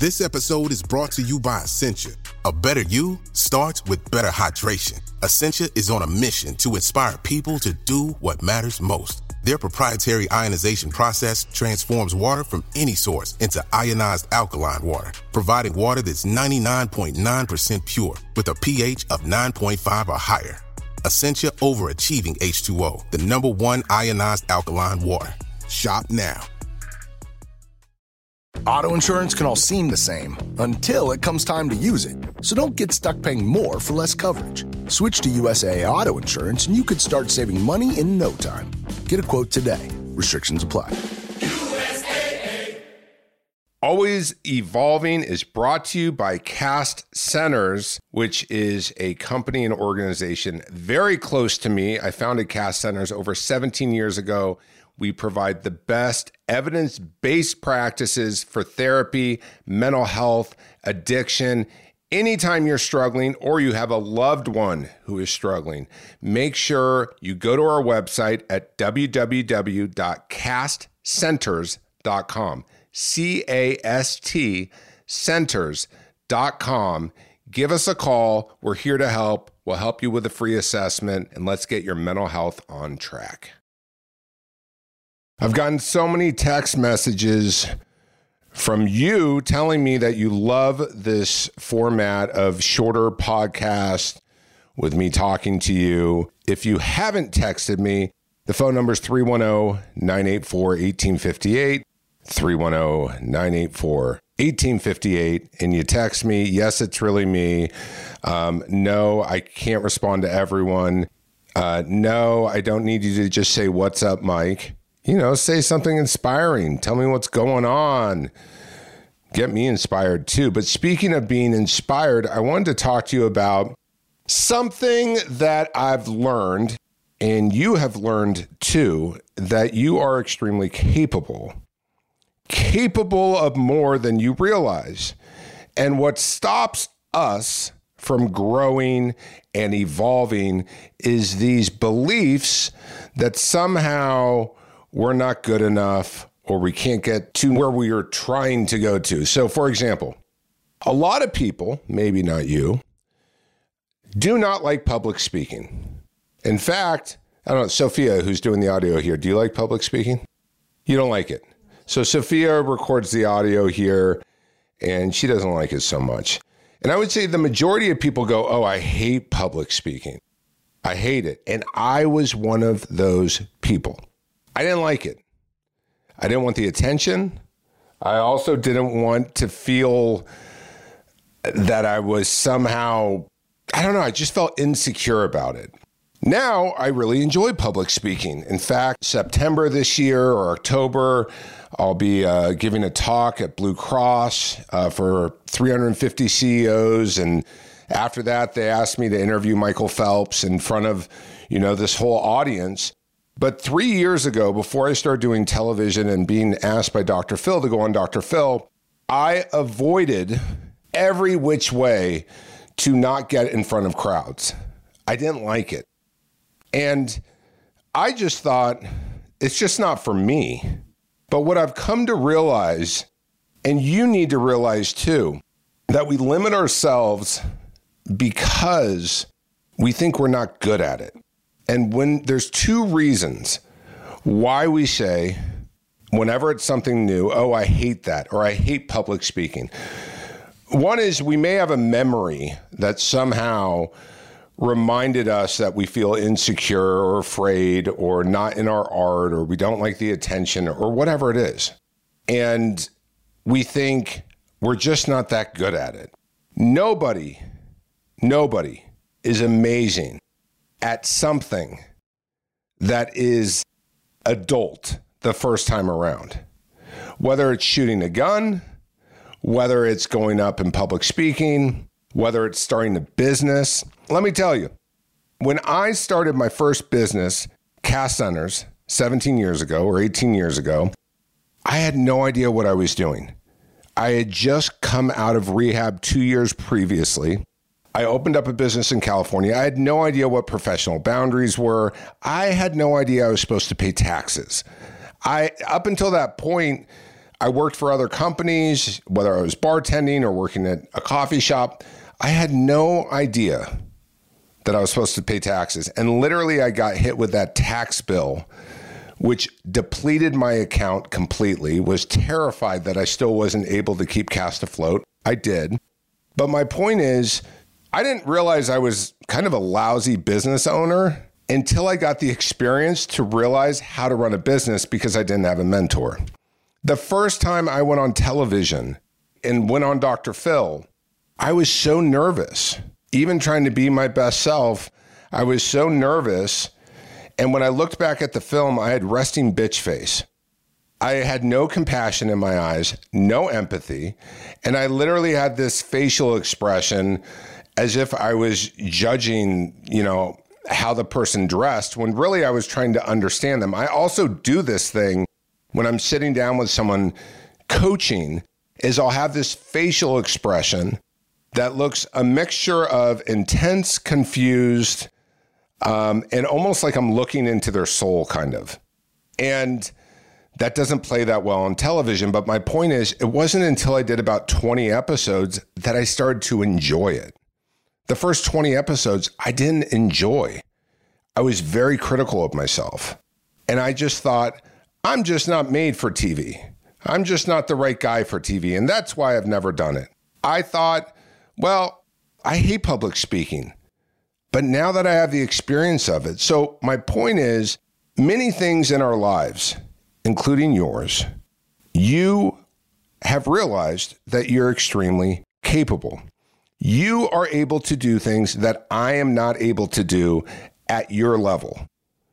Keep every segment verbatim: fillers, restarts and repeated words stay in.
This episode is brought to you by Essentia. A better you starts with better hydration. Essentia is on a mission to inspire people to do what matters most. Their proprietary ionization process transforms water from any source into ionized alkaline water, providing water that's ninety-nine point nine percent pure with a pH of nine point five or higher. Essentia Overachieving H two O, the number one ionized alkaline water. Shop now. Auto insurance can all seem the same until it comes time to use it. So don't get stuck paying more for less coverage. Switch to U S A A Auto Insurance and you could start saving money in no time. Get a quote today. Restrictions apply. U S A A. Always Evolving is brought to you by Cast Centers, which is a company and organization very close to me. I founded Cast Centers over seventeen years ago. We provide the best evidence-based practices for therapy, mental health, addiction. Anytime you're struggling or you have a loved one who is struggling, make sure you go to our website at w w w dot cast centers dot com. C A S T centers dot com. Give us a call. We're here to help. We'll help you with a free assessment, and let's get your mental health on track. I've gotten so many text messages from you telling me that you love this format of shorter podcasts with me talking to you. If you haven't texted me, the phone number is three one zero, nine eight four, one eight five eight, three one zero, nine eight four, one eight five eight, and you text me, yes, it's really me. Um, no, I can't respond to everyone. Uh, no, I don't need you to just say, what's up, Mike? You know, say something inspiring. Tell me what's going on. Get me inspired too. But speaking of being inspired, I wanted to talk to you about something that I've learned, and you have learned too, that you are extremely capable. Capable of more than you realize. And what stops us from growing and evolving is these beliefs that somehow we're not good enough or we can't get to where we are trying to go to. So, for example, a lot of people, maybe not you, do not like public speaking. In fact, I don't know, Sophia, who's doing the audio here, do you like public speaking? You don't like it. So Sophia records the audio here, and she doesn't like it so much. And I would say the majority of people go, oh, I hate public speaking. I hate it. And I was one of those people. I didn't like it. I didn't want the attention. I also didn't want to feel that I was somehow, I don't know, I just felt insecure about it. Now I really enjoy public speaking. In fact, September this year or October, I'll be uh, giving a talk at Blue Cross uh, for three hundred fifty C E Os. And after that, they asked me to interview Michael Phelps in front of, you know, this whole audience. But three years ago, before I started doing television and being asked by Doctor Phil to go on Doctor Phil, I avoided every which way to not get in front of crowds. I didn't like it. And I just thought, it's just not for me. But what I've come to realize, and you need to realize too, that we limit ourselves because we think we're not good at it. And when there's two reasons why we say, whenever it's something new, oh, I hate that, or I hate public speaking. One is we may have a memory that somehow reminded us that we feel insecure or afraid or not in our art or we don't like the attention or whatever it is. And we think we're just not that good at it. Nobody, nobody is amazing at something that is adult the first time around. Whether it's shooting a gun, whether it's going up in public speaking, whether it's starting a business. Let me tell you, when I started my first business, Cast Centers, seventeen years ago or eighteen years ago, I had no idea what I was doing. I had just come out of rehab two years previously. I opened up a business in California. I had no idea what professional boundaries were. I had no idea I was supposed to pay taxes. I, up until that point, I worked for other companies, whether I was bartending or working at a coffee shop. I had no idea that I was supposed to pay taxes. And literally I got hit with that tax bill, which depleted my account completely, was terrified that I still wasn't able to keep Cast afloat. I did. But my point is, I didn't realize I was kind of a lousy business owner until I got the experience to realize how to run a business because I didn't have a mentor. The first time I went on television and went on Doctor Phil, I was so nervous. Even trying to be my best self, I was so nervous. And when I looked back at the film, I had resting bitch face. I had no compassion in my eyes, no empathy. And I literally had this facial expression as if I was judging, you know, how the person dressed, when really I was trying to understand them. I also do this thing when I'm sitting down with someone coaching, is I'll have this facial expression that looks a mixture of intense, confused, um, and almost like I'm looking into their soul, kind of. And that doesn't play that well on television. But my point is, it wasn't until I did about twenty episodes that I started to enjoy it. The first twenty episodes, I didn't enjoy. I was very critical of myself. And I just thought, I'm just not made for T V. I'm just not the right guy for T V. And that's why I've never done it. I thought, well, I hate public speaking. But now that I have the experience of it. So my point is, many things in our lives, including yours, you have realized that you're extremely capable. You are able to do things that I am not able to do at your level.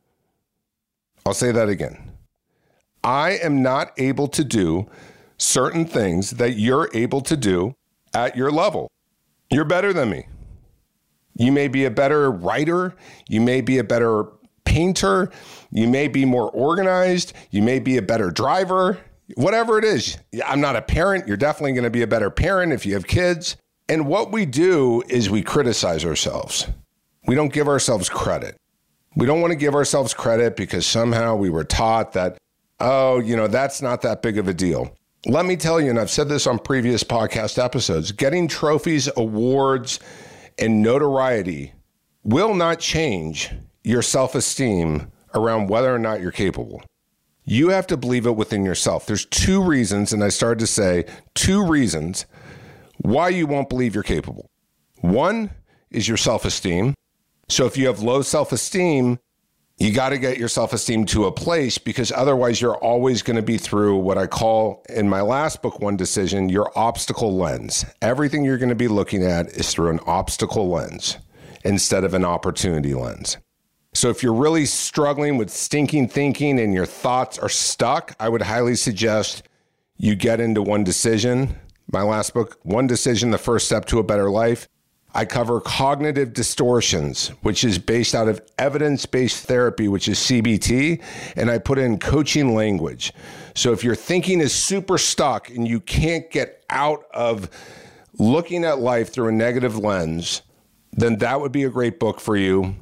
I'll say that again. I am not able to do certain things that you're able to do at your level. You're better than me. You may be a better writer. You may be a better painter. You may be more organized. You may be a better driver. Whatever it is. I'm not a parent. You're definitely going to be a better parent if you have kids. And what we do is we criticize ourselves. We don't give ourselves credit. We don't want to give ourselves credit because somehow we were taught that, oh, you know, that's not that big of a deal. Let me tell you, and I've said this on previous podcast episodes, getting trophies, awards, and notoriety will not change your self-esteem around whether or not you're capable. You have to believe it within yourself. There's two reasons, and I started to say two reasons why you won't believe you're capable. One is your self-esteem. So if you have low self-esteem, you got to get your self-esteem to a place, because otherwise you're always going to be through what I call in my last book, One Decision, your obstacle lens. Everything you're going to be looking at is through an obstacle lens instead of an opportunity lens. So if you're really struggling with stinking thinking and your thoughts are stuck, I would highly suggest you get into One Decision. My last book, One Decision, The First Step to a Better Life. I cover cognitive distortions, which is based out of evidence-based therapy, which is C B T, and I put in coaching language. So if your thinking is super stuck and you can't get out of looking at life through a negative lens, then that would be a great book for you.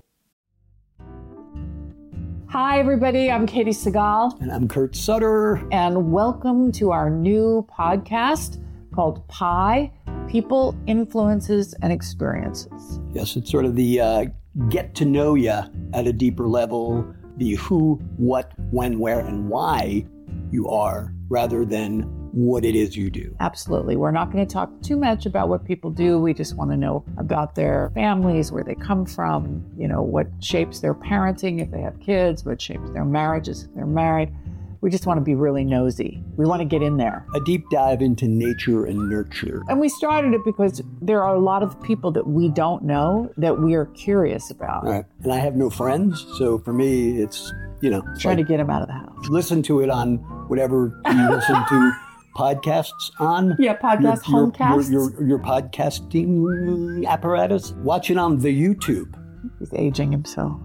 Hi, everybody. I'm Katie Segal. And I'm Kurt Sutter. And welcome to our new podcast called Pi, People, Influences, and Experiences. Yes, it's sort of the uh, get to know you at a deeper level, the who, what, when, where, and why you are, rather than what it is you do. Absolutely. We're not going to talk too much about what people do. We just want to know about their families, where they come from, you know, what shapes their parenting if they have kids, what shapes their marriages if they're married. We just want to be really nosy. We want to get in there. A deep dive into nature and nurture. And we started it because there are a lot of people that we don't know that we are curious about. All right. And I have no friends, so for me, it's, you know. Trying like, to get them out of the house. Listen to it on whatever you listen to podcasts on. Yeah, podcast, your, homecasts. Your, your, your podcasting apparatus. Watch it on the YouTube. He's aging himself.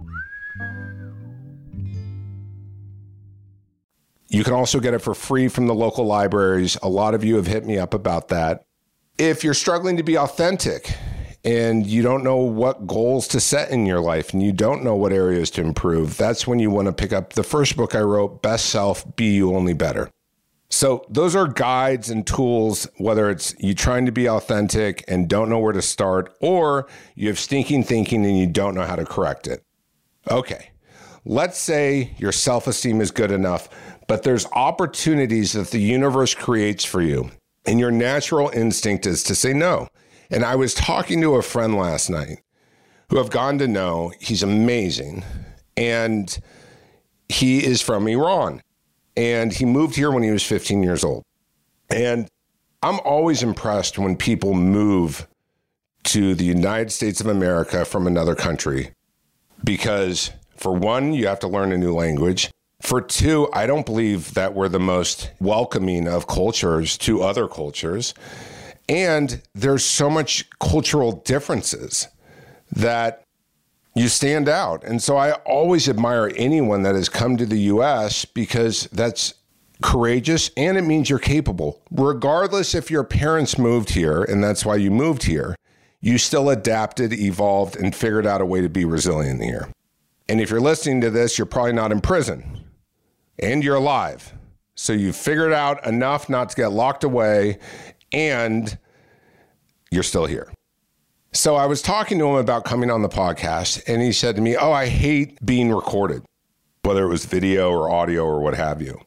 You can also get it for free from the local libraries. A lot of you have hit me up about that. If you're struggling to be authentic and you don't know what goals to set in your life and you don't know what areas to improve, that's when you want to pick up the first book I wrote, Best Self, Be You Only Better. So those are guides and tools, whether it's you trying to be authentic and don't know where to start, or you have stinking thinking and you don't know how to correct it. Okay, let's say your self-esteem is good enough, but there's opportunities that the universe creates for you, and your natural instinct is to say no. And I was talking to a friend last night who I've gotten to know. He's amazing, and he is from Iran. And he moved here when he was fifteen years old. And I'm always impressed when people move to the United States of America from another country, because for one, you have to learn a new language. For two, I don't believe that we're the most welcoming of cultures to other cultures. And there's so much cultural differences that you stand out. And so I always admire anyone that has come to the U S because that's courageous and it means you're capable. Regardless if your parents moved here and that's why you moved here, you still adapted, evolved, and figured out a way to be resilient here. And if you're listening to this, you're probably not in prison and you're alive. So you figured out enough not to get locked away and you're still here. So I was talking to him about coming on the podcast, and he said to me, oh, I hate being recorded, whether it was video or audio or what have you.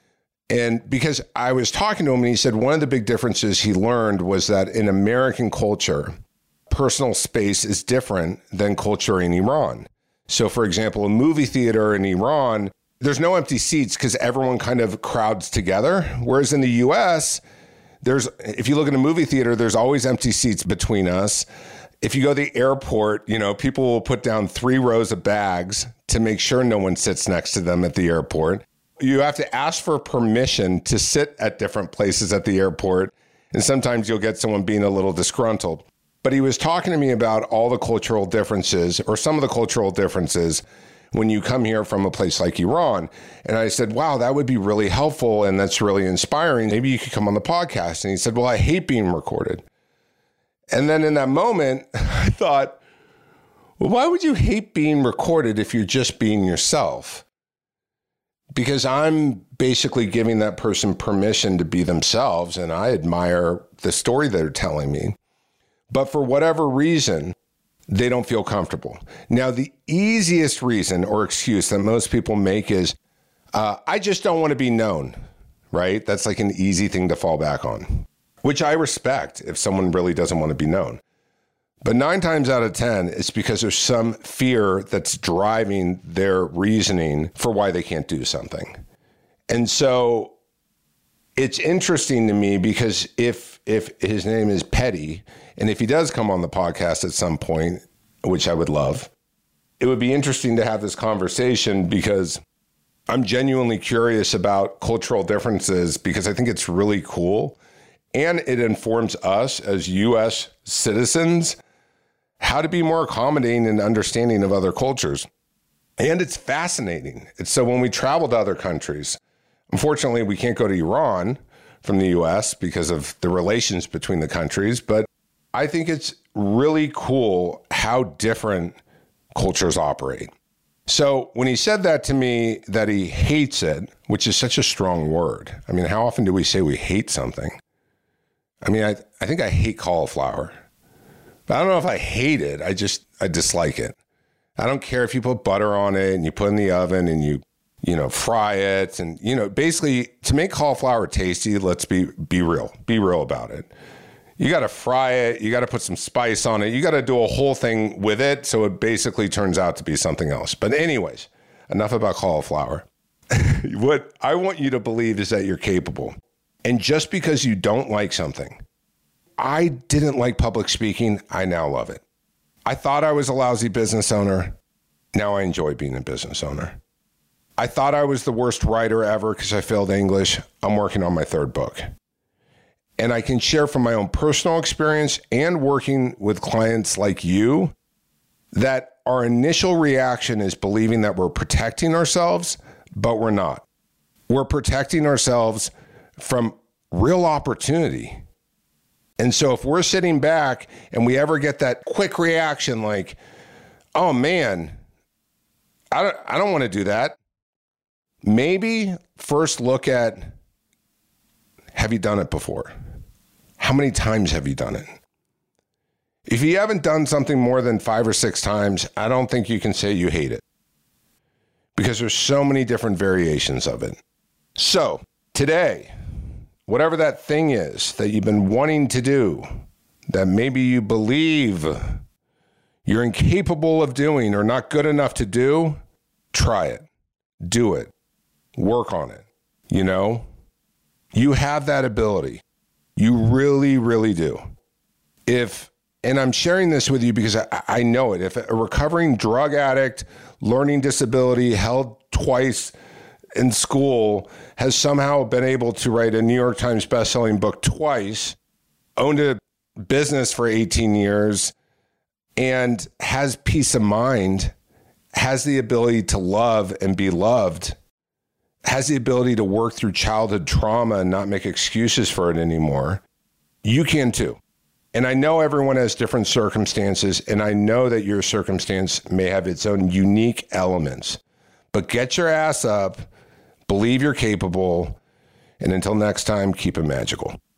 And because I was talking to him, and he said one of the big differences he learned was that in American culture, personal space is different than culture in Iran. So, for example, a movie theater in Iran, there's no empty seats because everyone kind of crowds together. Whereas in the U S, there's, if you look at a movie theater, there's always empty seats between us. If you go to the airport, you know, people will put down three rows of bags to make sure no one sits next to them at the airport. You have to ask for permission to sit at different places at the airport. And sometimes you'll get someone being a little disgruntled. But he was talking to me about all the cultural differences, or some of the cultural differences, when you come here from a place like Iran. And I said, wow, that would be really helpful. And that's really inspiring. Maybe you could come on the podcast. And he said, well, I hate being recorded. And then in that moment, I thought, well, why would you hate being recorded if you're just being yourself? Because I'm basically giving that person permission to be themselves, and I admire the story they're telling me. But for whatever reason, they don't feel comfortable. Now, the easiest reason or excuse that most people make is, uh, I just don't want to be known, right? That's like an easy thing to fall back on, which I respect if someone really doesn't want to be known. But nine times out of ten, it's because there's some fear that's driving their reasoning for why they can't do something. And so it's interesting to me because if if his name is Petty, and if he does come on the podcast at some point, which I would love, it would be interesting to have this conversation because I'm genuinely curious about cultural differences because I think it's really cool. And it informs us as U S citizens how to be more accommodating and understanding of other cultures. And it's fascinating. It's so when we travel to other countries, unfortunately, we can't go to Iran from the U S because of the relations between the countries. But I think it's really cool how different cultures operate. So when he said that to me, that he hates it, which is such a strong word. I mean, how often do we say we hate something? I mean, I, I think I hate cauliflower. But I don't know if I hate it. I just, I dislike it. I don't care if you put butter on it and you put it in the oven and you, you know, fry it. And, you know, basically to make cauliflower tasty, let's be, be real, be real about it. You got to fry it. You got to put some spice on it. You got to do a whole thing with it. So it basically turns out to be something else. But anyways, enough about cauliflower. What I want you to believe is that you're capable. And just because you don't like something, I didn't like public speaking. I now love it. I thought I was a lousy business owner. Now I enjoy being a business owner. I thought I was the worst writer ever because I failed English. I'm working on my third book. And I can share from my own personal experience and working with clients like you that our initial reaction is believing that we're protecting ourselves, but we're not. We're protecting ourselves from real opportunity. And so if we're sitting back and we ever get that quick reaction like, oh man, I don't, I don't want to do that. Maybe first look at have you done it before? How many times have you done it? If you haven't done something more than five or six times, I don't think you can say you hate it, because there's so many different variations of it. So today, whatever that thing is that you've been wanting to do, that maybe you believe you're incapable of doing or not good enough to do, try it, do it, work on it. You know, you have that ability. You really, really do. If, and I'm sharing this with you because I, I know it, if a recovering drug addict, learning disability, held twice in school, has somehow been able to write a New York Times bestselling book twice, owned a business for eighteen years, and has peace of mind, has the ability to love and be loved, has the ability to work through childhood trauma and not make excuses for it anymore, you can too. And I know everyone has different circumstances, and I know that your circumstance may have its own unique elements. But get your ass up, believe you're capable, and until next time, keep it magical.